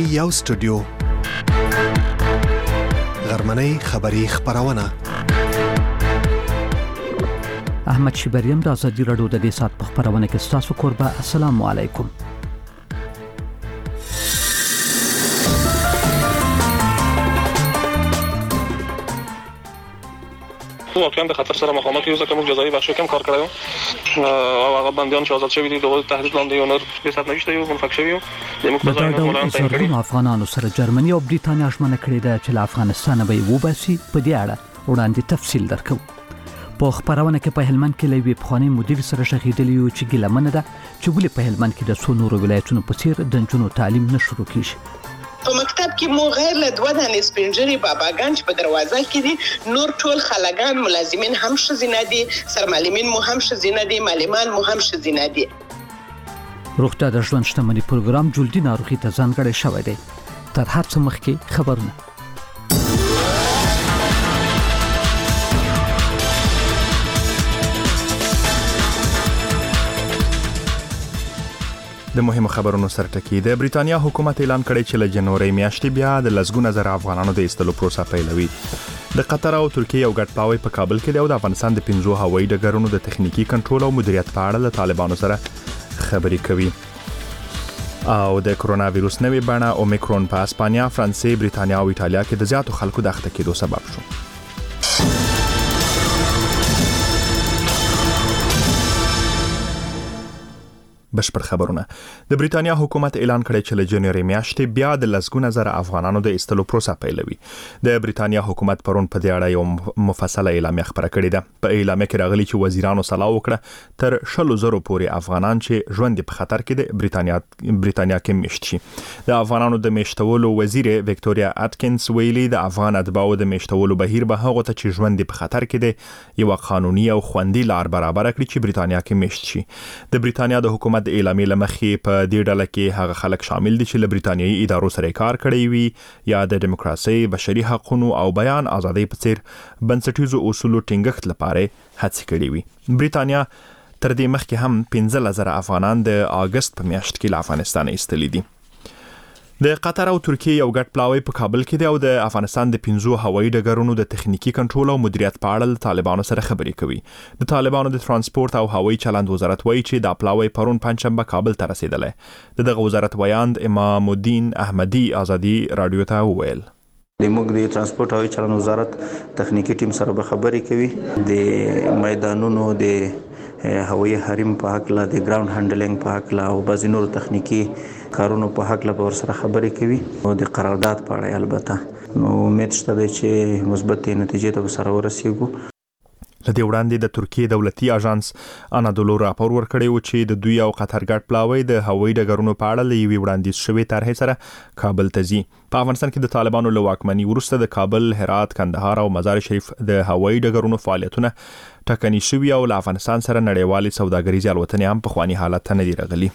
یو سټوډیو غرمنۍ خبری خبرونه احمد شبریم د ازادي رادیو د دې سات په خبرونه کې تاسو قربا السلام علیکم. واقعا به خطر سره مقاومت یو ځکه موږ جزایي بخشو کم کار کړو او هغه بنديان چې آزاد شوي دي د تهدید لاندې یو نور حساب نشته یو منفک شوی یو د مقتضا مولانا تعین کړی افغانانو سره جرمني او بریتانیا ژمنه کړې ده چې افغانستان به وباسي. په دې اړه وړاندې تفصیل درکو. په خبرونه کې په هلمند کې لوی بخوانی مدیر سره شهیدلی یو چې ګلمنه ده چې ولې په هلمند کې د څو نورو ولایتونو په څیر د جنونو تعلیم نشو کیږي. په مکتب کې مو غیر له دوه دانې سپینجری باباګان چې په دروازه کې دي نور ټول خلګان ملازمین هم شزینه دي سرمعلمین مو هم شزینه دي معلمان مو هم شزینه دي. روغتیا د ژوند شتمنۍ پروګرام جلدی ناروغي ته ځانګړی شوی دی. تر هر څه مخکې خبرونه د مهمو خبرونو سره ټکی د بریتانیا حکومت اعلان کړی چې له جنوري میاشتې بیا د لسګونه زره افغانانو د ایستلو پروسه پیلوي. د قطر او ترکیه یو ګډ پلاوی په کابل کې دی او د افغانستان د 5 هوایي ډګرونو د تخنیکی کنټرول او مدیریت په اړه له طالبانو سره خبرې کوي. او د کرونا وایروس نوې بڼه اومیکرون په اسپانیا، فرانسې، بریتانیا او ایټالیا کې د زیاتو خلکو د اخته کېدو سبب شو. بشپړ خبرونه. د بریتانیا حکومت اعلان کړی چې له جنوري میاشتې بیا د لسګونه زره افغانانو د ایستلو پروسه پیلوي. د بریتانیا حکومت پرون په دې اړه یو مفصله اعلامیه خبره کړې ده. په اعلامیه کې راغلي چې وزیرانو سلا وکړه تر 100,000 پورې افغانان چې ژوند په خطر کې د بریتانیا کې میشت شي. د افغانانو د میشتولو وزیر وکټوریا اټکینز ویلي د افغان اتباعو د میشتولو بهیر به هغه ته چې ژوند په خطر کې دی یو قانوني او خوندي لار برابر کړي چې بریتانیا کې میشت شي. د بریتانیا د حکومت د اعلامیې لمخې په دې ډله کې هغه خلک شامل دي چې له بریتانیایي ادارو سره کار کړی وي یا د دیموکراسي، بشري حقوقو او بیان ازادۍ په څیر بنسټیزو اصولو ټینګښت لپاره هڅې کړې وي. بریتانیا تر دې مخکې هم 15,000 افغانان د اگست په میاشت کې له افغانستان ایستلي دي. د قطر او ترکیه یو ګډ پلاوی په کابل کې دی او د افغانستان د 5 هوایي ډګرونو د تخنیکی کنټرول او مدیریت په اړه طالبانو سره خبرې کوي. د طالبانو د ترانسپورت او هوایي چلند وزارت وایي چې دا پلاوی پرون پنځشنبه کابل ته رسیدلی. دغه وزارت ویاند امام الدین احمدی ازادي رادیو ته وویل د موږ د ترانسپورت او چلند وزارت تخنیکی ټیم سره به خبرې کوي د میدانونو د هوایي حریم په حق لا د ګراوند هانډلینګ په حق لا او بعض نور تخنیکی کارونو په حق لا ور سره خبرې کوي او د قرارداد په اړه البته نو امید شته چې مثبت نتیجې ته سره ورسیږو. لدې وړاندې د ترکیه دولتي اژانس انادولو راپور ورکړی و چې د دوی او قطر ګډ پلاوی د هوایي ډګرونو په اړه لوي وړاندیز شوی طرحې سره کابل ته ځي. په افغانستان کې د طالبانو له واکمنۍ وروسته د کابل، هرات، کندهار او مزار شریف د هوایي ډګرونو فعالیتونه ټکني شوي او له افغانستان سره نړیوالې سوداګریزې الوتنې هم په خواني حالت ته نه دي راغلي.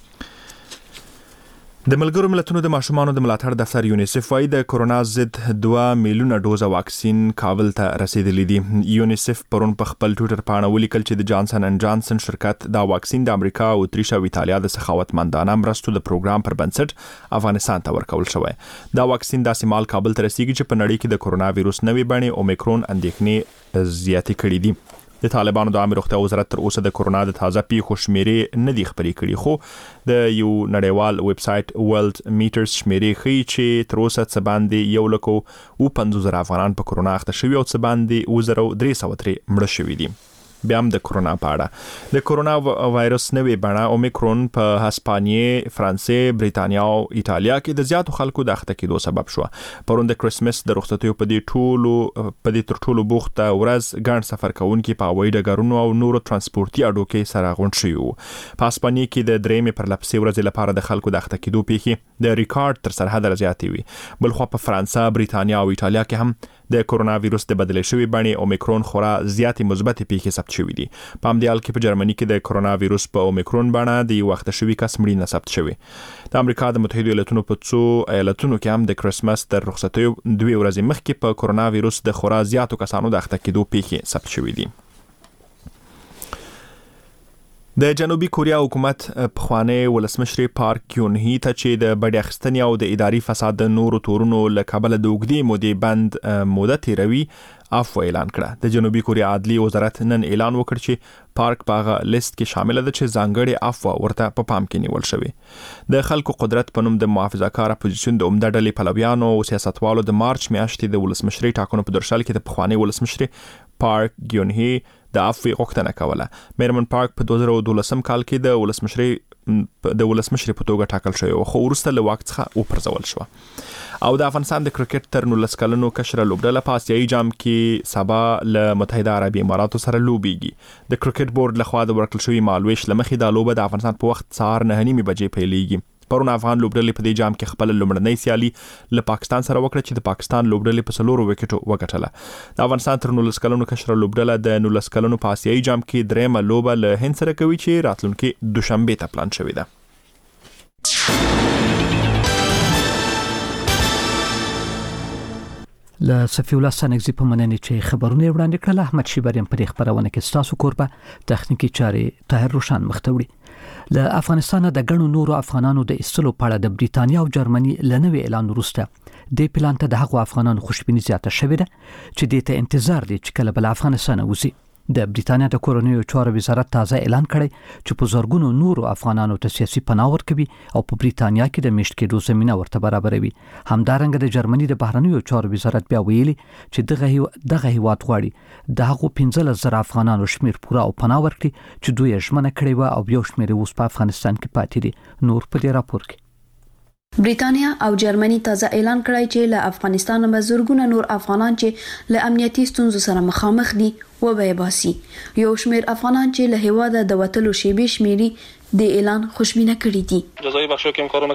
د ملګرو ملتونو د ماشومانو د ملاتړ دفتر یونیسف وايي د کرونا ضد 2 میلیونه ډوزه واکسین کابل ته رسیدلی دي. یونیسف پرون په خپل ټویټر باندې ولیکل چې د جانسن اینډ جانسن شرکت دا واکسین د امریکا او اتریش او ایتالیا د سخاوتمندانه مرستو د پروګرام پر بنسټ افغانستان ته ورکول شوی. دا واکسین د سیمال کابل ته رسیږي چې په نړۍ کې د کرونا وایروس نوې بڼې اومیکرون اندېښنې زیاتې کړې دي. د طالبانو د عامه روغتیا وزارت تر اوسه د کرونا د تازه پیښو شمیرې نه دي خبرې کړي، خو د یو نړیوال ویب سایټ ورلد میټرز شمیرې ښیي چې تر اوسه څه باندې 150,000 افغانان په کرونا اخته شوي او څه باندې 2,303 مړه شوي دي. بیا هم د کرونا په اړه د کرونا وایروس نوې بڼه اومیکرون په هسپانیې، فرانسې، بریتانیا او ایټالیا کې د زیاتو خلکو د اخته کېدو سبب شو. پرون د کرسمس د رخصتیو په دې تر ټولو بوخته ورځ ګڼ سفر کوونکي په هوایي ډګرونو او نورو ترانسپورتي اډو کې سره غونډ شوي وو. په هسپانیې کې د 3 پرلپسې ورځې لپاره د خلکو د اخته کېدو پیښې د ریکارډ تر سرحده زیاتې وي. بلخوا په فرانسه، بریتانیا او ایټالیا کې هم د کرونا وایروس د بدلې شوی بڼې اومیکرون خورا زیاتې مثبت پیښې ثبت شوې دي. په همدې حال کې په جرمني کې د کرونا وایروس په اومیکرون بڼه د یو وخت شوی کس مړینه ثبت شوې. د امریکا د متحده ایالاتونو په څو ایالتونو کې هم د کرسمس تر رخصتیو 2 ورځې مخکې په کرونا وایروس د خورا زیاتو کسانو د اخته کېدو پیښې ثبت شوې دي. د جنوبي کوریا حکومت پخوانی ولسمشر پارک ګیون هی ته چې د بډې اخیستنې او د اداري فساد د نورو تورونو له کبله د اوږدې مودې بند موده تیروي عفو اعلان کړه. د جنوبي کوریا عدلي وزارت نن اعلان وکړ چې پارک په لیست کې شامل ده چې ځانګړي عفو ورته په پام کې نیول شوی. د خلکو قدرت په نوم د محافظه‌کار اپوزیشن د عمده ډلې پلویانو او سیاستوالو د مارچ میاشتې د ولسمشري ټاکنو په درشل کې د پخوانی ولسمشر پارک ګیون هی د عفو غوښتنه کوله. میرمن پارک په 2012 کال کې د ولسمشري په توګه ټاکل شوی او خو وروسته له واک څخه وپرځول شو. او د افغانستان د کرکټ تر 19 کلنو کشره لوبډله په آسیایي جام کې سبا له متحده عربي اماراتو سره لوبيږي. د کرکټ بورډ لخوا د ورکړل شوی مالويش لمخې د لوبه د افغانستان په وخت سهار 9:30 بجې پیلېږي. پرون افغان لوبډلې په دې جام کې خپل لومړنۍ سیالي له پاکستان سره وکړه چې د پاکستان لوبډلې په 4 وکټو وګټله. د افغانستان تر 19 کلنو کشره لوبډله د 19 کلنو په آسیایي جام کې درېمه لوبه له هند سره کوي چې راتلونکي دوشنبه ته پلان شوی ده. له صفی الله سنگزی په مننه چې خبرونه وړاندې کړل. احمد شیبریم په خبرونه کې ستاسو کوربه تخنیکی چارې طاهر روشن مختوړي. له افغانستان د غنو نورو افغانانو د استلو په اړه د بریتانیا او جرمني لنوي اعلان وروسته د پلان ته د هغو افغانانو خوشبیني زیاته شوې ده چې د ته انتظار دي چې کله بل افغانستان وځي. د بریتانیا د کورونیو چارو وزارت تازه اعلان کړی چې په زورګونو نورو افغانانو ته سیاسي پناه ورکوي او په بریتانیا کې د میشت کېدو زمينه ورته برابروي. همدارنګه د جرمني د بهرنیو چارو وزارت بیا ویلي چې دغه هیواد غواړي د هغو 15,000 افغانانو شمیر پوره او پناه ورکړي چې دوی ژمنه کړې و او یو شمیر اوس په افغانستان کې پاتې دي. نور په دې راپور کې بریتانیا او جرمني تازه اعلان کړی چې له افغانستان نه زورګونه نور افغانان چې له امنیتي ستونزو سره مخامخ دي و به باسي. یو شمیر افغانان چې له هیواده د وټلو شیبې شمیري د اعلان خوشبینه کړی دي. جزایي بخشو کې کارونه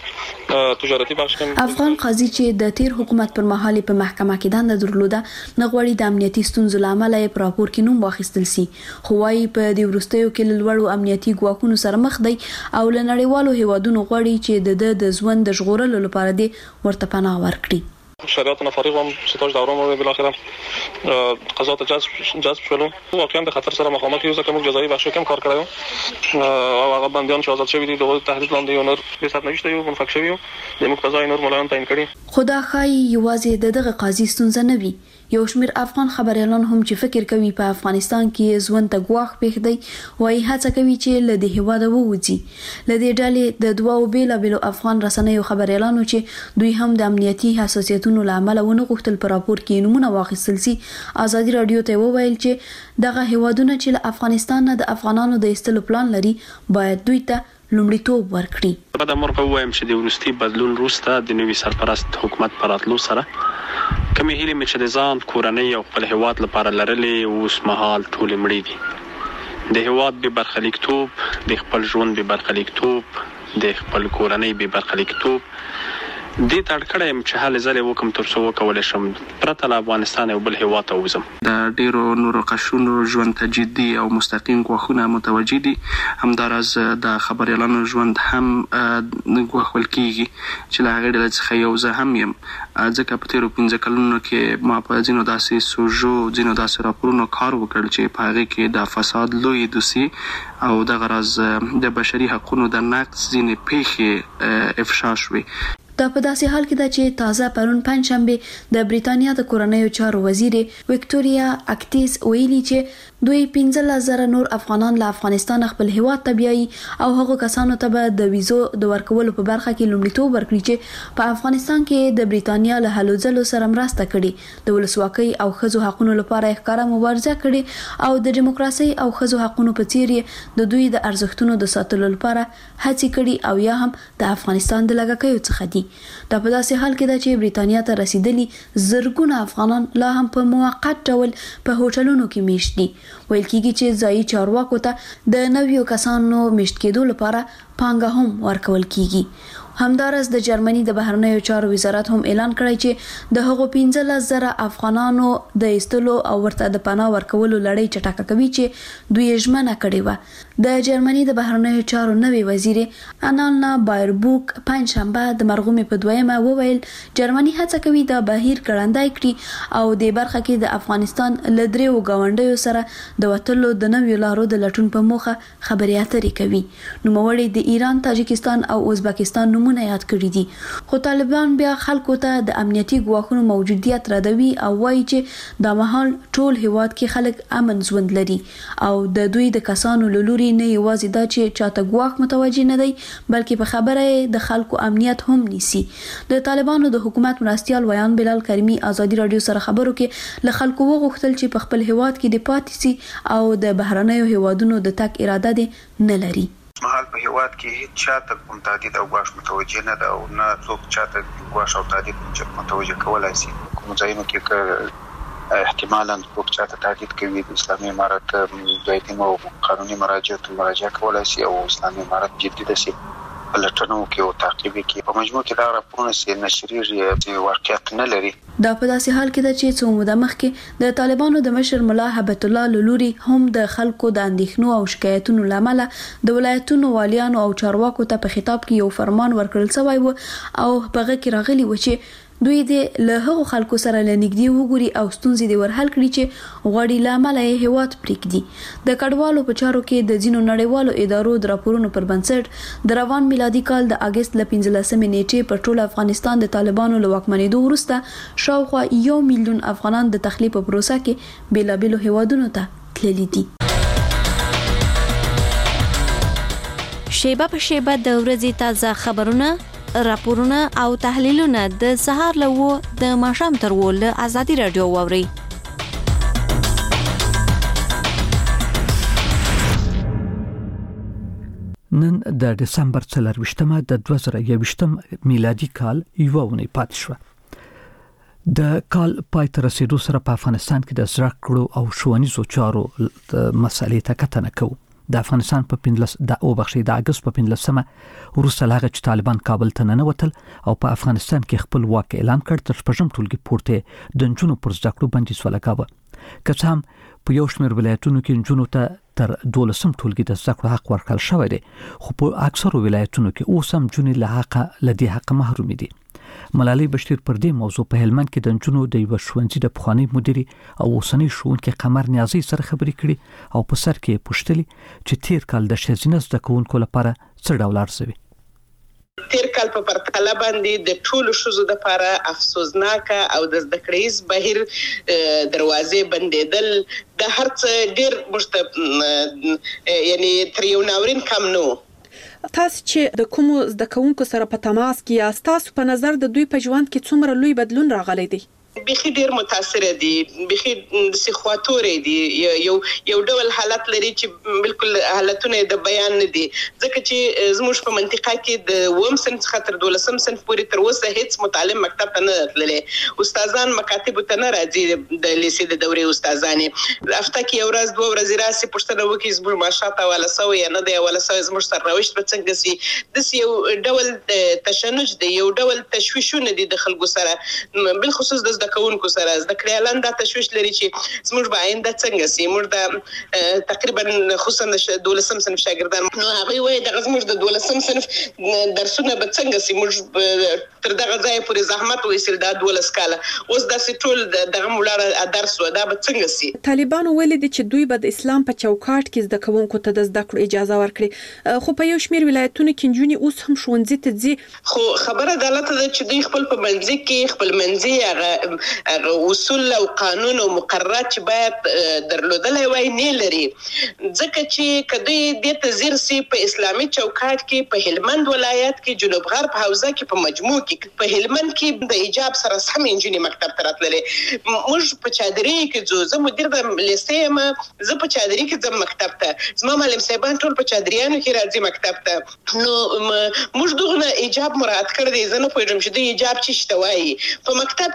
کړي، تجارتي بخش کې افغان قاضي چې د تیر حکومت پر مهال په محکمه کې دنده درلوده نه غوړي د امنیتي ستونزو لامل یې پر راپور کې نوم واخیستل سي. خو وايي په دې ورستیو کې لوړو امنیتي ګواښونو سره مخ دی او لنړیوالو هیوادونو غوړي چې د ژوند د ژغورلو لپاره دی ورته پناه ورکړي. شرایطنا فارغ هم ستاج دوران و بالاخره قضات جذب شولو. واقعا د خطر سره مخامخ یو ځکه موږ جزایي بخشو کې کار کړو او هغه بندیان چې آزاد شوي دي د تهدید لاندې یو نور به سات نشته یو منفک شوی د مقتضای نور ملایان تعیین کړي. خدا خای یوازې دغه قاضي ستونزه نه وي. یو شمیر افغان خبريالان هم چې فکر کوي په افغانستان کې ژوند ته ګواښ پېښ دی وایي هڅه کوي چې له دې هیواده ووځي. له دې ډلې د دوو بیلابیلو افغان رسنیو خبريالانو چې دوی هم د امنیتي حساسیتونو لامل ونه غوښتل په راپور کې نمونه واخیستل سي. ازادي رادیو ته وویل چې دغه هیوادونه چې له افغانستان نه د افغانانو د ایستلو پلان لري باید دوی ته لومړیتوب ورکړي. دا مرغه وایم چې د ورستي بدلون وروسته د نوي سرپرست حکومت پراتلو سره کومې هیلې مې چې د ځان کورنۍ او خپل هیواد لپاره لرلې اوس مهال ټولې مړې دي. د هیواد به برخلیکتوب، د خپل ژوند به برخلیکتوب، د خپل کورنۍ به برخلیکتوب دې تړکړم چې حال زله وکم تر څو کول شم پرته له افغانستان او بل هیواد ته وزم. د ډیرو نورو قشونو ژوند ته جدي او مستقیم غوښونه متوجي دي. همدارز د خبريالانو ژوند هم غوښول کیږي چې له هغه ډول څخه یو زه هم یم. ځکه په تیرو 15 کلونو کې ما په ځینو داسې سوژو ځینو داسې راپورونو کار وکړ چې په هغه کې د فساد لوی دوسي او د غرض د بشري حقوقو د نقض ځینې پیښې افشا شوې. دا په داسې حال کې ده چې تازه پرون پنځشنبه د بریتانیا د کورنیو چارو وزیر وکټوریا اکټیس ویلي چې دوی 15,000 نور افغانان له افغانستان خپل هیواد ته بیایي او هغه کسانو ته به د ویزو د ورکولو په برخه کې لومړیتوب ورکړي چې په افغانستان کې د بریتانیا له هلو ځلو سره مرسته کړي، د ولسواکۍ او ښځو حقوقو لپاره ښکارا مبارزه کړي او د دیموکراسي او ښځو حقوقو په څیر د دوی د ارزښتونو د ساتلو لپاره هڅې کړي او یا هم د افغانستان د لګکیو څخه دي. دا په داسې حال کې ده چې بریتانیا ته رسیدلي زرګونه افغانان لا هم په موقت ډول په هوټلونو کې میشت دي. ویل کېږي چې ځایي چارواکو ته د نویو کسانو میشت کېدو لپاره پانګه هم ورکول کېږي. همدارس د جرمني د بهرنیو چارو وزارت هم اعلان کړی چې د هغو 15,000 افغانانو د ایستلو او ورته د پناه ورکولو لړۍ چټکه کوي چې دوی ژمنه کړې و. د جرمني د بهرنیو چارو نوې وزیر انالنا بایربوک پنځشنبه د مرغومې په دویمه وویل جرمني هڅه کوي د بهیر ګړندای کړي او د برخه کې د افغانستان له دریو ګاونډیو سره د وټلو د نویو لارو د لټون په موخه خبرې اترې کوي. نوموړي د ایران، تاجکستان او ازبکستان نمونه یاد کړی دي، خو طالبان بیا خلکو ته د امنیتي ګواښونو موجودیت ردوي او وایي چې د مهال ټول هیواد کې خلک امن ژوند لري او د دوی د کسانو لوري نه یوازې دا چې چاته ګواښ متوجي نه دی بلکې په خبره د خلکو امنیت هم نیسي. د طالبانو د حکومت مرستيال ویان بلال کریمی ازادي رادیو سره خبرو کې له خلکو وغوښتل چې په خپل هیواد کې د پاتې سي او د بهرنیو هیوادونو د تک اراده دي نه لري. مهال په هیواد کې هیڅ چاته کوم تهدید او ګواښ متوجه نه ده او نه څوک چاته ګواښ او تهدید متوجه کولای شي. کوم ځایونو کې احتمالاً څوک چاته تهدید کوي د اسلامي امارت دایمي او قانوني مراجعه کولای شي او اسلامي امارت جدي دي لټنو کې او تعقیب کې په مجموع کې دا راپورونه سي نشري واقعیت نه لري. دا په داسې حال کې ده چې څو موده مخکې د طالبانو د مشر ملا هبت الله لوري هم د خلکو د اندېښنو او شکایتونو لامل د ولایتونو والیانو او چارواکو ته په خطاب کې یو فرمان ورکړل شوی و او په هغه کې راغلي و چې دوی د له هغو خلکو سره لنګدي وګوري او ستونزې د ورحل کړي چې غوړي لامل یې هیواد پریکدي. د کډوالو په چارو کې د ځینو نړیوالو ادارو د راپورونو پر بنسټ د روان میلادي کال د اگست ل 15 نیټې په ټول افغانستان د طالبانو له واکمنېدو وروسته شاوخوا 1 میلیون افغانان د تخلیه په پروسه کې بیلابېلو هیوادونو ته تللي دي. شیبه په شیبه د ورځې تازه خبرونه، راپورونه او تحلیلونه د سهار له 9 د ماښام تر 10 له ازادي رادیو واوري. نن د دسمبر 24مه د 2021 میلادي کال یو ونې پاتې شو. د کال پای ته رسیدو سره په افغانستان کې د زده کړو او ښوونیزو چارو مسالې ته کتنه کوو. د افغانستان په 15 د اگست په 15مه وروسته لاغه چې طالبان کابل ته ننوتل او په افغانستان کې خپل واک اعلان کړ تر شپږم ټولګي پورته د نجونو پر زده کړو بندیز ولګاوه. که څه هم په یو شمېر ولایتونو کې نجونو ته تر 12م ټولګي د زده کړو حق ورکړل شوی دی، خو په اکثرو ولایتونو کې اوس هم نجونې له دې حق محروم دي. ملالۍ بشیر پر دې موضوع په هلمند کې د نجونو د یو ښوونځي د پخوانی مدیري او اوسنۍ ښوونکي قمر نیازي سره خبرې کړې او په سر کې پوښتلي چې تیر کال د ښځینه زده کوونکو لپاره څه ډول ارزوي. تیر کال په پرتله باندې د ټولو ښځو لپاره افسوسناک او د زده کړیز بهیر دروازې بندیدل د هر څه ډیر یعنی تر یو ناورین کم نو. تاسو چې د کوم زده کوونکو سره په تماس کې یاست، تاسو په نظر د دوی په ژوند کې څومره لوی بدلون راغلی دی؟ بخي ډیر متاثر دي، بخي سخواتورې دي، یو ډول حالت لري چې بالکل حالتونه د بیان نه دي، ځکه چې زموږ په منطقه کې د وم صنف خاطر 12م صنف پورې تر اوسه هیڅ متعلم مکتب ته نه تللی، استادان مکاتب ته نه راځي، د لیسې د دورې استادانې هفته کې یو ورځ دوه ورځې راسي پوښتنه وکړي زموږ معاشات حواله سوی یا نه دی حواله سوی، زموږ سرنوشت به څنګه سي. داسې یو ډول تشنج دی، یو ډول تشویشونه دي د خلکو سره، بالخصوص د کوونکو سره زده کړیالان دا تشویش لري چې زموږ به آینده څنګه سي. موږ د تقریبا خصوصا د 12م صنف شاګردان نو هغه وایي د زموږ د 12م صنف درسونه به څنګه سي، موږ تر دغه ځای پورې زحمت وېسل دا 12 کاله اوس داسې ټول دغه مولاره درس و دا به څنګه سي. طالبانو ویلي دي چې دوی به د اسلام په چوکاټ کې زده کوونکو ته د زده کړو اجازه ورکړي، خو په یو شمېر ولایتونو کې نجونې اوس هم ښوونځي ته ځي. خو خبره غلطه ده چې دوی خپل په منځ کې خپل منځي اصول او قانون او مقررات چې باید درلودلای وای نه لري، ځکه چې کدی د تزیر سي په اسلامي چوکاټ کې په هلمند ولایت کې جنوب غرب حوزه کې په مجموع کې په هلمند کې د حجاب سره سم انجینری مکتب ته راتللې، موږ په چادري کې زه مدیر د لیسې ما زه په چادري کې ځم مکتب ته، زما معلم صاحبان ټول په چادریانو کې راځي مکتب ته، نو موږ دغه حجاب مراعات کړی، زه نه پوهیږم چې د حجاب څه شته وایي. په مکتب کې مو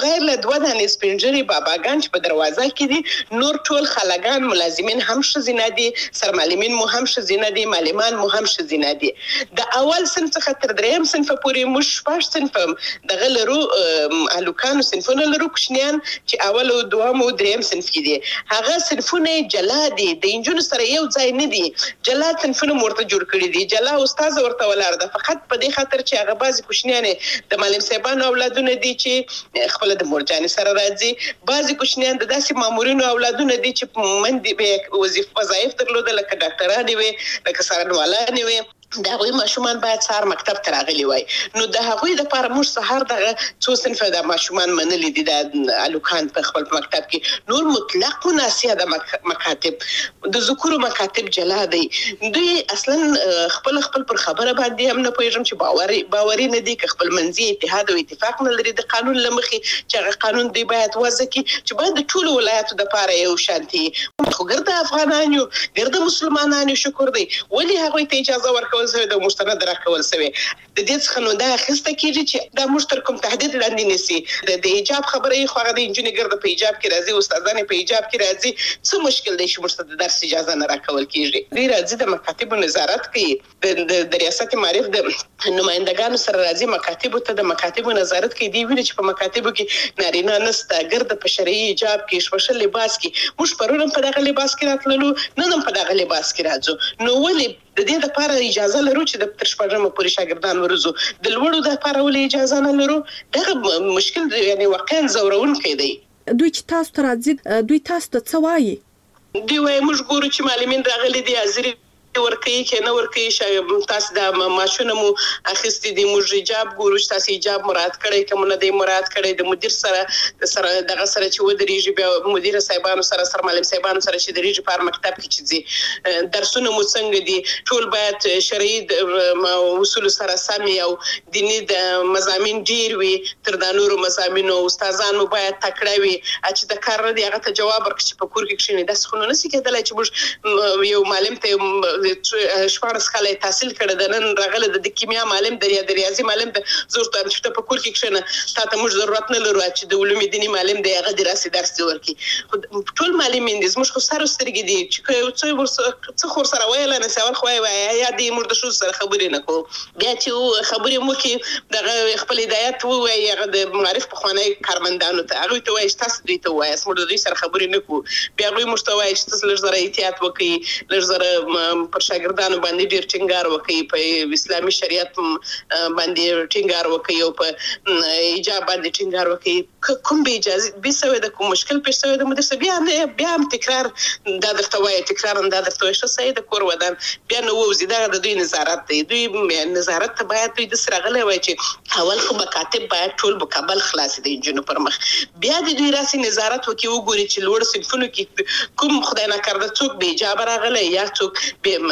بغیر له 2 دانې سپینجري باباګان چې په دروازه کې دي نور ټول خلګان ملازمین هم ښځینه دي سرمعلمین مو هم ښځینه دي معلمان مو هم ښځینه دي د اول صنف څخه تر 3م صنف پورې موږ 6 صنف دغه لرو الوکانو صنفونه لرو کوچنیان چې اول او دوم او 3م صنف کې دي هغه صنفونه جلا دي د انجونو سره یو ځای نه دي جلا صنفونه مرته جوړ کړی دي جلا استاد ورته ولر ده فقط په دې خاطر چې هغه بعضی کوچنیان د معلم صاحبانو اولادونه دي چې خپل د مورجانې سره راځي بعضی کوچنیان د داسې مامورینو اولادونه دي چې مندي به وظایف درلوده لکه ډاکټرانه وي لکه سرنوالانه وي دا غوي ماشومان باید سهار مکتب ته راغلي وای نو د هغوی لپاره موږ سهار دغه څو صنف د ماشومان منلي دي د الوکان په خپل مکتب کې نور مطلق مناسیه د مکاتب د ذکر مکاتب جلا دي دوی اصلا خپل پر خبره باندې هم نه پوهیږم چې باوري نه دي که خپل منځي اتحاد او اتفاق نه لري د قانون لمخي چې هغه قانون دی باید وضع کی چې باید د ټولو ولایتو د لپاره یو شانتي خو ګرد افغانانو ګرد مسلمانانو شکر دی ولی هغه ته اجازه ورکول سوی د مستند راکول سوی د دې څخه نو دا خسته کیږي چې دا مشترکم تهدید لاندې نسی د حجاب خبره خو هغه د انجینر ګرد په حجاب کې راځي استادانه په حجاب کې راځي څه مشکل دی چې مستند درس اجازه نه راکول کیږي دی راځي د مکاتب نظارت کوي د ریاست معرف د نمائندگانو سره راځي مکاتب ته د مکاتب نظارت کوي دی ویل چې په مکاتبو کې نارینه نسته ګرد په شرعي حجاب کې شوشل لباس کې موږ پرون په دغه لباس کې راتللو نن هم په دغه لباس کې راځو نو ولې د دې لپاره اجازه لرو چې د تر شپږم پورې شاګردان ورزو د لوړو د لپاره ولې اجازه نه لرو دا مشکل یعنی واقعا زورون کې دی دوی چې تاسو ته راځي دوی تاسو ته څه وایي دوی وايي موږ ګورو چې معلمین راغلي دي حاضر ورکوي کې نه ورکوي تاسو د ماشونه مو اخیستي دي موږ حجاب ګورو چې تاسو حجاب مراد کړی کوم نه دی مراد کړی د مدیر سره دغه سره چې ودرېږي بیا مدیر صاحبانو سره معلم صاحبانو سره چې درېږي په مکتب کې چې دي درسونه مو څنګه دي ټول باید شرعي اصول سره سم او دینی د مضامین ډیر وي تر د نورو مضامینو استادانو باید تکړه وي چې د کار دی هغه ته جواب ورکړي چې په کور کې کښیني د څه نه سي کېدلای چې موږ یو معلم ته شپږ کاله تحصیل کړی د نن راغله د کیمیا معلم د ریاضي معلم د زور ته چې په کور کې کښنه تاسو موږ ضرورت نه لرو چې د علوم دینی معلم دی هغه دراسي درس ورکړي ټول معلمین دي موږ خو سره سترګې دي چې څه خور سره وایله نه سوال خو یا دي موږ د شو سره خبرې نه کوو بیا چې خبرې مو کې د خپل هدایت وایي هغه د معرف په خوانه کارمندانو ته هغه ته وایي تاسو دوی ته وایي موږ د دوی سره خبرې نه کوو بیا هغه مشتوي چې تاسو لږ زره احتیاط وکړي لږ زره پر شاګردانو باندې ډیر ټینګار وکړي په اسلامي شریعت باندې ټینګار وکړي او په حجاب باندې ټینګار وکړي کوم به اجازه به سوي د کوم مشکل پېښ سوي د مدرسې بیا هم تکرار دا درته وایي تکرار دا درته وایي چې سید کور ودان بیا نو وزي دا د دوی نظارت دی دوی نظارت ته باید دوی د سره غلې وایي چې اول خو مکاتب باید ټول مکمل خلاص دي جنو پر مخ بیا د دوی راسي نظارت وکړي وګوري چې لوړ صنفونو کې کوم خدای نه کړد څوک به حجاب راغلی یا څوک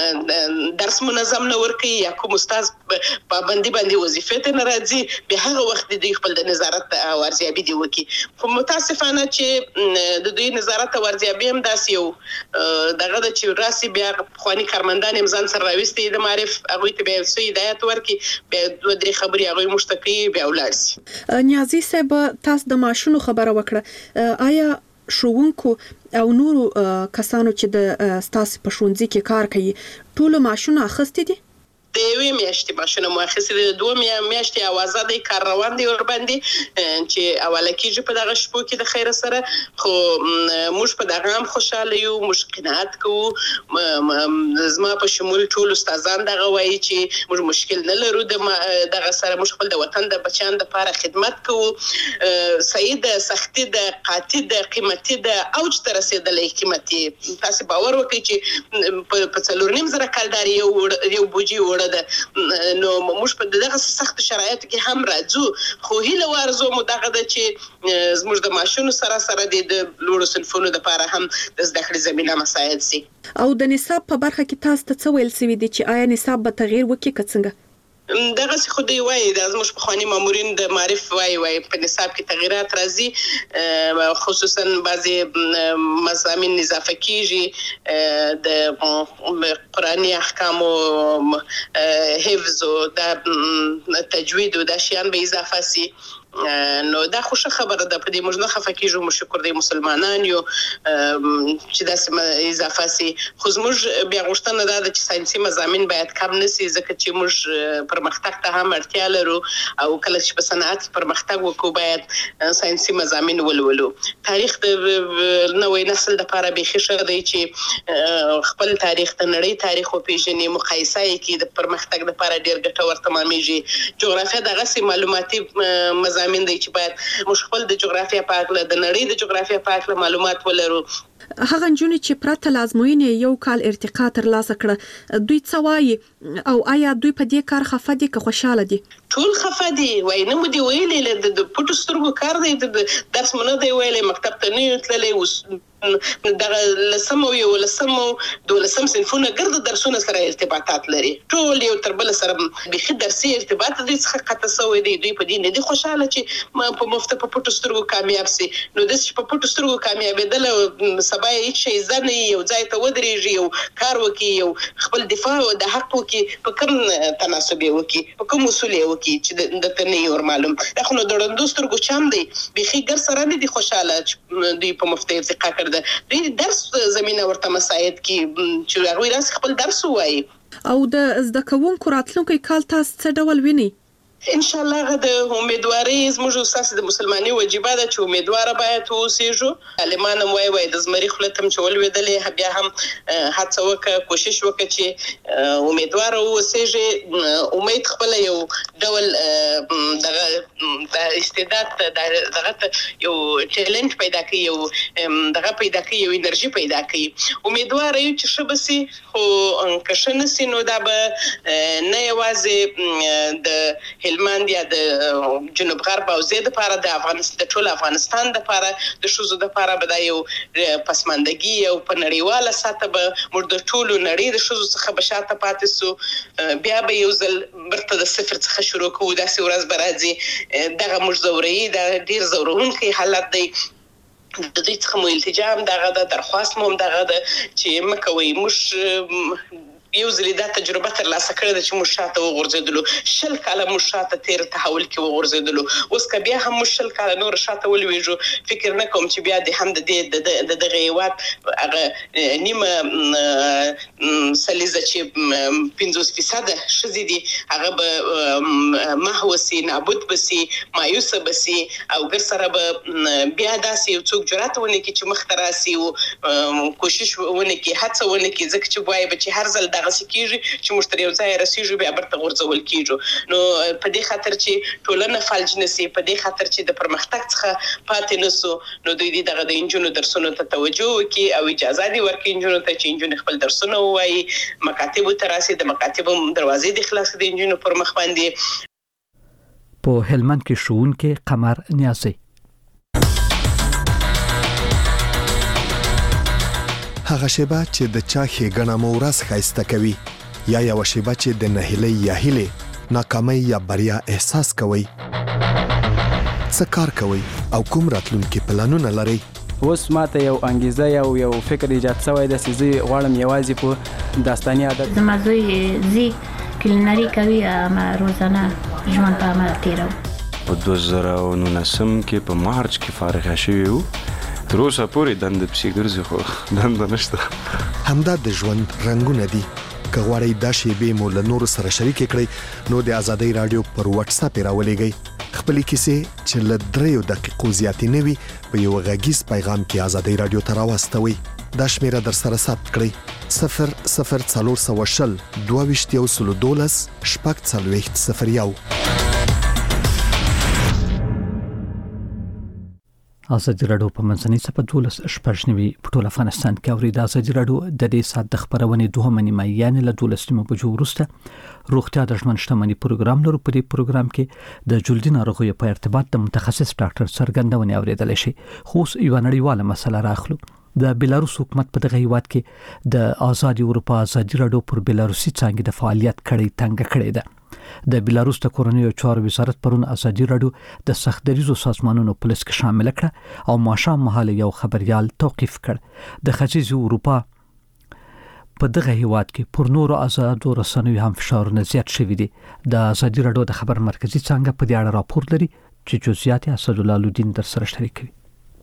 درس منظم نه ورکي یا کوم استاد پابندي باندې وظیفه ته ناراضي به هغه وخت د خپل د نظارت ارزیابي دی وکي خو متاسفانه چې د دوی نظارت ارزیابي هم داسې یو دغه د چې راسي بیا خواني کارمندان امزان سره راوستي د معرف هغه ته به سوي هدایت ورکي به دوه درې خبري هغه مشتقي بیا ولرسي نیازي صاحب تاسو د ماشونو خبره وکړه آیا شوونکو او نورو کسانو چې د ستاسو په ښوونځي کې کار کوي ټول ماشونه اخستي دي د یوې میاشتې ماشونه مو اخیستي دي د 2 میاشتې اوازه دی کار روان دی ور باندې چې اوله کېږي په دغه شپو کې د خیر سره خو موږ په دغه هم خوشاله یو موږ قناعت کوو زما په شمول ټول استادان دغه وایي چې موږ مشکل نه لرو دغه سره موږ خپل د وطن د بچیان لپاره خدمت کوو سید سختي د قاطي د قیمتي د اوج تر رسیدلې قیمتي تاسو باور وکړئ چې په 4.5 کال یو بوجي نو موږ په دغه سخت شرایطو کې هم راځو خو هیله ورزو مو دغه د چې زموږ د ماشونو سره د لوړو صنفونو لپاره هم د زده کړې زمينه مساعد سي او د نصاب په برخه کې تاسو ته څه ویل سوي دي چې آیا نصاب به تغییر وکړي که څنګه دغه څه خو دی وایي د زموږ په خواني مامورین د معرف وایي په نصاب کې تغیرات راځي خصوصا بعضي مضامین اضافه کیږي د قرآني احکام او حفظ او د تجوید او د شیان به اضافه سي نو دا خوشا خبره ده. په دې موږ نه خفه کیږو، موږ شکر دی مسلمانان یو چې داسې اضافه سي. خو زموږ بیا غوښتنه ده چې ساينسي مضامین باید کم نشي، ځکه چې موږ پرمختګ ته هم اړتیا لرو او کله چې په صنعت پرمختګ وکړو باید ساينسي مضامین ولولو. تاریخ د نوې نسل لپاره به ښه دی چې خپل تاریخ ته نړۍ تاریخ او پیژني، مقایسه یې د پرمختګ لپاره ډیر ګټور تمامېږي. جغرافیا دغه سي معلوماتي مضامین دی چې باید موږ خپل د جغرافیا په اړه د نړۍ د جغرافیا په اړه معلومات ولرو. هغه نجونې چې پرته لازموینې یو کال ارتقا ترلاسه کړه، دوی څه وایي او آیا دوی په دې کار خفه دي که خوشاله دي؟ ټول خفه دي، وای نه مو دی ویلې د پټو سترګو کار دی، د درس مونږ دی ویلې، مکتب ته نه تللی، اوس دغه لسم او یو لسم او دولسم صنفونه ګرد درسونه سره ارتباطات لري، ټول یو تر بل سره بخي درسي ارتباط دي څخه قطع سوی دی. دوی په دې نه دي خوشاله چې په مفته په پټو سترګو کامیاب سي. نو د په پټو سترګو کامیابېدل سبا هیڅ شي ځنه یو ځای ته ودرېږي، یو کار وکي، یو خپل دفاع د حق وکي، په کوم تناسب وکي، په کوم اصول وکي چې د تنه یو معلوم. دا خو د ډندو سترګو چم دی، بخي ګر سره نه دي خوشاله چې دوی په مفته ارتقا کړده. دوی درس زمينه ورته مساعد کی چې هغه راس خپل درس وایي. او د زده کوونکو راتلونکي کال تاسو څه ډول ویني؟ ان شاء الله د امیدواري زموږ اساس د مسلمانۍ وجیبه ده چې امیدوار باید اوسېږو. علمانه وای د زمري خلتم چې ولویدلې بیا هم هڅه وکړه، کوشش وکړه چې امیدوار اوسېږي. امید خپل یو ډول د استعداد دغه یو ټیلنت پیدا کوي، یو دغه پیدا کوي، یو انرژي پیدا کوي. امیدوار یو چې شبسي خو کښنه سي نو دا به نه یوازې د هلمند یا د جنوب غرب او زید لپاره د افغانستان د ټول افغانستان لپاره د شوزو لپاره به دا یو پسماندګي او په نړیواله سطح به موږ د ټول نړۍ د شوزو څخه بشاته پاتې سو. بیا به یو ځل برته د صفر څخه شروع کوو، داسې ورځ به راځي. دغه موږ زوري دا ډیر زورونکی حالت دی. د دې څخه مو التجام دغه درخواست مو دغه چې مکوي موږ یو ځلې دا تجربه ترلاسه کړې ده چې موږ شاته وغورځېدلو، 10 کاله موږ شاته تیر تحول کې وغورځېدلو. اوس که بیا هم موږ 10 کاله نور شاته ولوېږو، فکر نه کوم چې بیا د هم د دغه هېواد هغه نیمه سلیزه چې 50% ښځې دي هغه به محو سي، نابود به سي، مایوسه به سي، او ګر سره به بیا داسې یو څوک جرأت ونه کړي چې مخته راسي او کوشش ونه کړي، هڅه ونه کړي، ځکه چې وایي به چې هر ځل دغه سکیږي چې موږ تر یو ځای رسیږو بیا برته ورځول کیږو. نو په دې خاطر چې ټولنه فلج نشي، په دې خاطر چې د پرمختګ څخه پاتې نسو، نو دوی دغه د انجونو درسونو ته توجه وکړي او اجازه دي ورکړي انجونو ته چې انجونو خپل درسونه ووایي، مکاتب ته راسي، د مکاتب دروازې د خلاص د انجونو پر مخ باندې. په هلمند کې ښوونکی قمر نیازی هغه شیبه چې د چا ښېګڼه مو ورځ ښایسته کوي، یا یوه شیبه چې د نهیلۍ یا هیلې، ناکامۍ یا بریا احساس کوئ. څه کار کوئ او کوم راتلونکي پلانونه لرئ؟ اوس ماته یو انګیزه یو فکر ایجاد شوی دی چې زه غواړم یوازې په داستاني عادت زما زوی زی کلینري کوي، ما روزانه ژوند په عمل تیرو. په 2019 کې په مارچ کې فارغ شوی وو، تر اوسه پورې دنده پسې ګرځي خو دنده نشته. همدا د ژوند رنګونه دي. که غواړئ دا شیبې مو له نورو سره شریکې کړئ نو د آزادۍ رادیو پر واتس اپ راولېږئ. خپلې کیسې چې له 3 دقیقو زیاتې نه وي په یو غږیز پیغام کې آزادۍ رادیو ته راواستوئ. دا شمیره در سره ثبت کړئ: 00420 22 12 آزادي رادیو په منځنۍ صفحه 12 په ټول افغانستان کې اوري. د آزادي رادیو د دې سات د خبرونې 2 نیمه یعنی له 12 بجو وروسته روغتیا د ژوند شتمنۍ پروګرام لرو. په دې پروګرام کې د جلدي ناروغیو په ارتباط د متخصص ډاکټر څرګندونې اوریدل شي. خو یو نړیواله مسله راخلو. د بلاروس حکومت په دغه هیواد کې د آزادي اروپا آزادي رادیو پر بلاروسي څنګه د فعالیت کړي تنګ کړي ده. د بلاروس د کورنیو چارو وزارت پرون آزادي رادیو د سختدریزو سازمانونو په لیست کې شامل کړ او ماښام مهال یو خبريال توقیف کړ. د ختیځ اروپا په دغه هیواد کې پر نورو آزادو رسنیو هم فشارونه زیات شوي دي. د آزادي رادیو د خبر مرکزی څنګه په دې اړه راپور لري، چې جزئیات اسد الله لودین در سره شریکوي.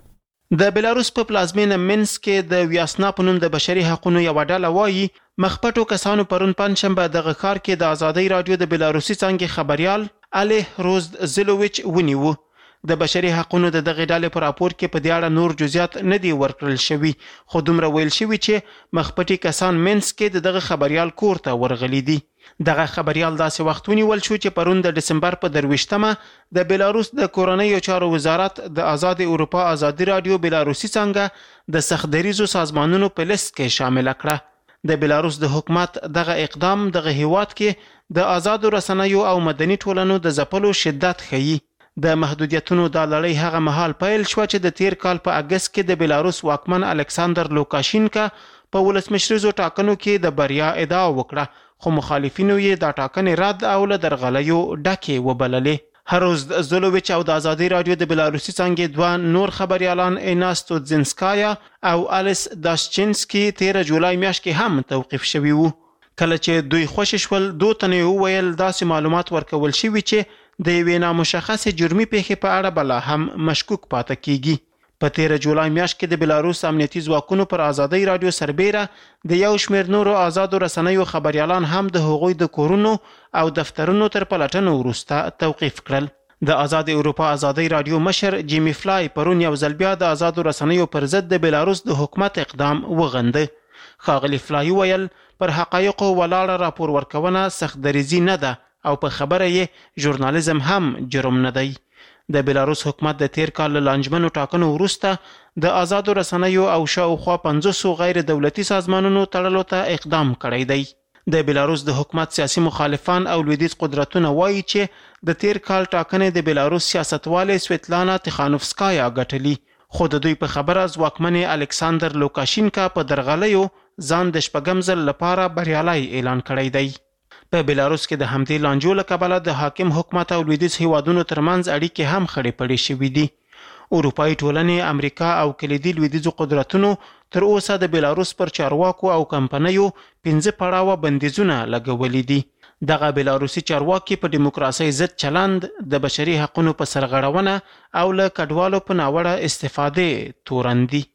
د بلاروس په پلازمینه مینسک کې د ویاسنا په نوم د بشري حقوقو یو ډله وایي مخپټو کسانو پرون پنځشنبه د ښار کې د ازادي رادیو د بلاروسي څنګه خبريال علي روز زلوویچ ونیو. د بشري حقوقو د دغه ډلې پر راپور کې په دې اړه نور جزئیات نه دي ورکړل شوي، خو دومره ویل شوي چې مخپټي کسان مینسک کې دغه خبريال کور ته ورغلي دي. دغه خبريال داسې وخت ونیول شو چې پرون د دسمبر په 23مه د بلاروس د کورنیو چارو وزارت د آزاد اروپا آزادي رادیو بلاروسي څنګه د سختدریزو سازمانونو په لیست کې شامل کړه. د بلاروس د حکومت دغه اقدام دغه هیواد کې د آزاد رسنیو او مدني ټولنو د ځپلو شدت ښيي. د محدودیتونو د لړۍ هغه مهال پیل شو چې د تیر کال په اگست کې د بلاروس واکمن الکساندر لوکاشینکا په ولسمشریزو ټاکنو کې د بریا ادعا وکړه، خو مخالفینو یې د ټاکنې رد او له درغلیو ډکې وبللې. هروز زلوویچ او د آزادي رادیو د بلاروسي څنګه دوه نور خبريالان ایناستو زینسکایا او الیس داشچینسکی 13 جولای میاشت کې هم توقیف شوي وو. کله چې دوی خوشی شول دوه تنه وویل داسې معلومات ورکول شوي چې د یوې نامشخصې جرمي پیښې په اړه بلا هم مشکوک پاتې کیږي. په 13 جولای میاشت کې د بلاروس امنیتي ځواکونو پر آزادي رادیو سربیره د یو شمېر نورو آزادو رسنیو خبريالان هم د هغوی د کورونو او دفترونو تر پلټنو وروسته توقیف کړل. د آزاد اروپا آزادي رادیو مشر جیمی فلای پرون یو ځل بیا د آزادو رسنیو پر ضد د بلاروس د حکومت اقدام وغنده. ښاغلي فلای ویل پر حقایقو ولاړه راپور ورکونه سختدریزي نه ده او په خبره یې ژورنالیزم هم جرم نه دی. د بلاروس حکومت د تیر کال له لانجمنو ټاکنو وروسته د آزادو رسنیو او شاوخوا 500 غیر دولتي سازمانونو تړلو ته اقدام کړی دی. د بلاروس د حکومت سیاسي مخالفان او لویدیځ قدرتونه وایي چې د تیر کال ټاکنې د بلاروس سیاستواله سویتلانا تخانوفسکایا ګټلي، خو د دوی په خبره ځواکمن الکساندر لوکاشینکا په درغلیو ځان د شپږم ځل لپاره بریالي اعلان کړی دی. په بلاروس کې د همدې لانجو له کبله د حاکم حکومت او لویدیځ هیوادونو ترمنځ اړیکې هم خړې پړې شوې دي. اروپایي ټولنې، امریکا او کلیدي لویدیځو قدرتونو تر اوسه د بلاروس پر چارواکو او کمپنیو 15 پړاوه بندیزونه لګولي دي. دغه بلاروسي چارواکي په دیموکراسي ضد چلند، د بشري حقوقو په سرغړونه او له کډوالو په ناوړه استفاده تورن دي.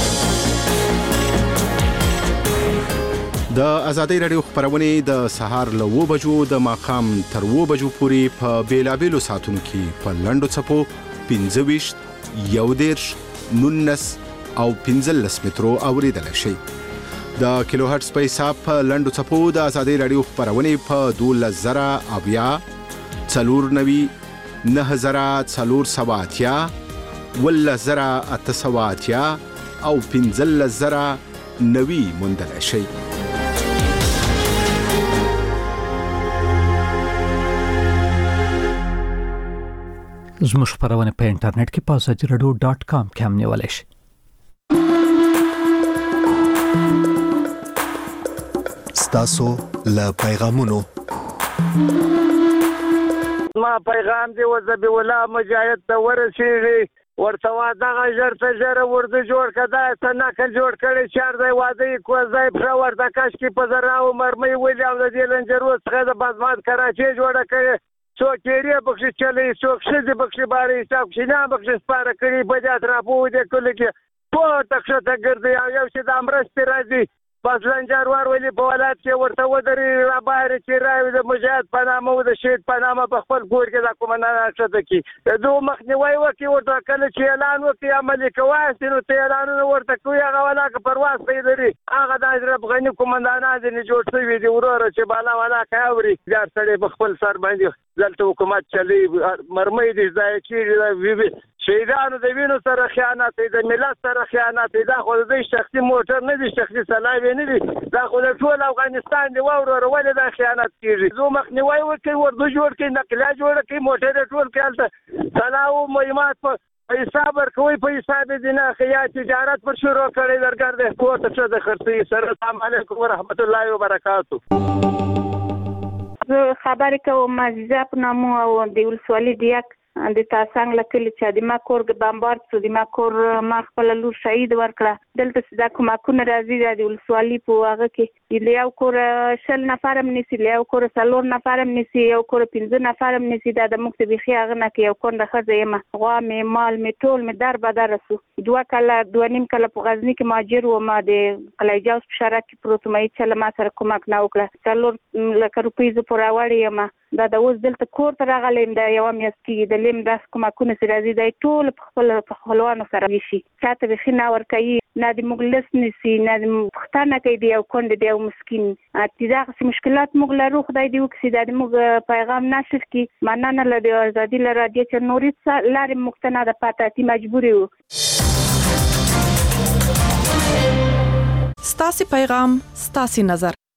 د آزادۍ رادیو خبرونه د سهار له 9 بجو د ماښام تر 9 بجو پورې په بیلابېلو ساعتونو کې په لنډو څپو 25 11 19 او 15 مترو اوریدل شي. د کیلو هرتز په حساب په لنډو څپو د آزادۍ رادیو خبرونه په 12000 490 9480 10880 او 15090 موندل شي. زموږ خبرونه په انټرنیټ کې په azadiradio.com کې هم نیولای شئ. ستاسو له پیغامونو ما پیغام دی وزبی ولا مجاهد ته ورسېږي ورته دغه ژرته ژره ورده جوړ کړه ته نقل جوړ کړي چار دی واده کو ځای پر ورته کاش کې په زرا او مرمۍ ولې او د دې لنجرو څخه د بازمات کراچي جوړه کړي څوک یې بخښي چلې څوک شې بخښي باري حساب شي نه بخښي سپاره کړي بجات راپو دې کله کې په تخشه ته ګرځي یو چې د امرست راځي بس لنجروار ولې په ولایت کې ورته ودرې را بهر چې راوي د مجاهد په نامه او د شهید په نامه په خپل کور کې د کومنان اخته کی دوه مخنیوي وکي ورته کله چې اعلان وکي عملي کوي نو ته اعلان ورته کوي هغه ولا که پرواز پیدري هغه د اشرف غنی کومندانان دي جوړ شوی دي ورور چې بالا ولا کوي ځار سره په خپل سر باندې دلته حکومت چلی مرمۍ دي ځای چې وی شهیدانو د وینو سره خیانت د ملت سره خیانت دا خو د شخصي موټر نه دي شخصي سلاوي نه دي دا خو د ټول افغانستان دی ورور ولې دا خیانت کیږي زه مخنیوي وکي ورته جوړ کړي نقله جوړ کړي موټر ټول کالته سلاو مهمات په حساب ورکوي په حساب دي نه خیا تجارت پر شروع کړي درګر د کوټ څخه د خرڅي سره السلام علیکم ورحمت الله وبرکاتہ خبر کوم مزه په نامو او د ولسوالۍ دیک د تاسنګ لکلی چې د ما کور بمبارد شو د ما کور ما خپل لور شهید ورکړه دلته دا کومه راځي د ولسوالۍ په هغه کې یو کور شل نفر هم نسی یو کور څلور نفر هم نسی یو کور 15 نفر هم نسی دا د مخ ته بيخي هغه نه کې یو کور د خزه یم غوا مې مال مې ټول مې در بدر رسو دوه نیم کله په غزنی کې ماجر و ما د قلایجاوس په شارع کې پروت مې چې ما سره کومک نه وکړه څلور لکه روپۍ ز پورا وړي یم دا د اوس دلته کور ته راغلم دا یو میاشت کې د لیم داس کومکونه سره راځي د ټول په خپلوانو سره وشي چاته به خنا ور کوي نه د مغلس نسی نه د پښتانه کې دی او کند دی او مسكين اتیزاغ مشکلات مغله روح خدای دی وکسي د موږ پیغام نشر کی مننه له د ازادي لاره د چې نوري لارې مقتنع د پاتاتي مجبوري وو ستاسي پیغام ستاسي نظر